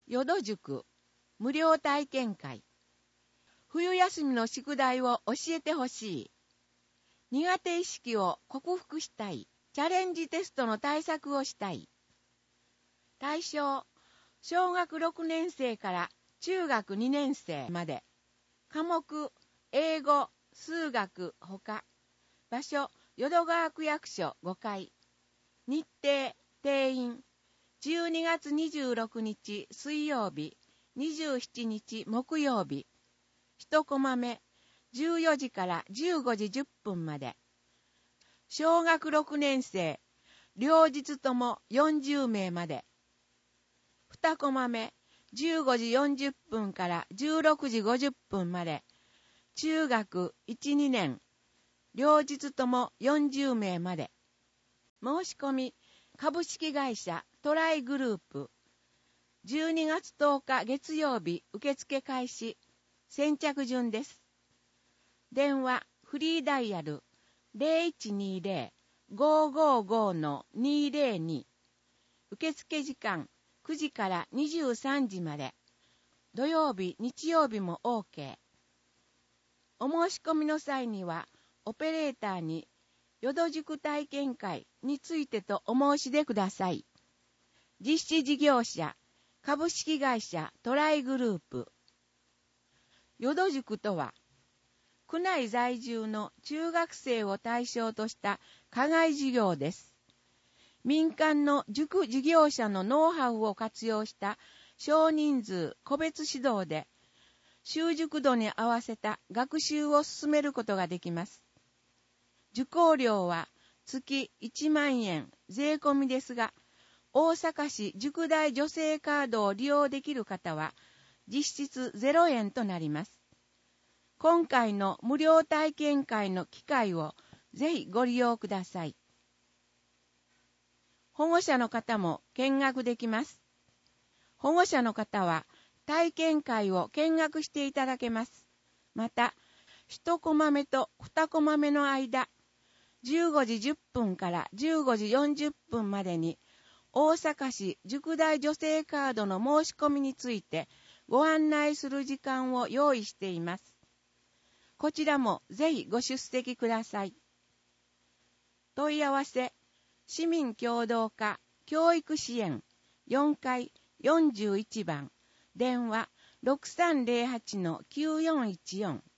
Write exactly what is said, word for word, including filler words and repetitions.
淀塾無料体験会。冬休みの宿題を教えてほしい。苦手意識を克服したい。チャレンジテストの対策をしたい。対象、小学ろくねん生から中学にねん生まで。科目、英語、数学、ほか。場所、淀川区役所ごかい。日程、定員。じゅうにがつにじゅうろくにち水曜日、にじゅうしちにち木曜日。一コマ目、じゅうよじからじゅうごじじゅっぷんまで。小学ろくねん生、両日ともよんじゅうめいまで。二コマ目、じゅうごじよんじゅっぷんからじゅうろくじごじゅっぷんまで。中学いち、にねん、両日ともよんじゅうめいまで。申し込み、株式会社トライグループ。じゅうにがつとおか月曜日受付開始。先着順です。電話、フリーダイヤル ゼロいちにゼロ ごーごーごー にーゼロに。受付時間くじからにじゅうさんじまで。土曜日、日曜日も OK。お申し込みの際には、オペレーターに、淀塾体験会についてとお申し出ください。実施事業者、株式会社トライグループ。淀塾とは、区内在住の中学生を対象とした課外授業です。民間の塾事業者のノウハウを活用した少人数個別指導で、習熟度に合わせた学習を進めることができます。受講料は月いちまんえん税込みですが、大阪市塾大助成カードを利用できる方は実質ゼロえんとなります。今回の無料体験会の機会をぜひご利用ください。保護者の方も見学できます。保護者の方は体験会を見学していただけます。また、一コマ目と二コマ目の間、じゅうごじじゅっぷんからじゅうごじよんじゅっぷんまでに大阪市塾大助成カードの申し込みについてご案内する時間を用意しています。こちらもぜひご出席ください。問い合わせ、市民協働課教育支援よんかいよんじゅういちばん、電話 ろくさんゼロはちのきゅうよんいちよん。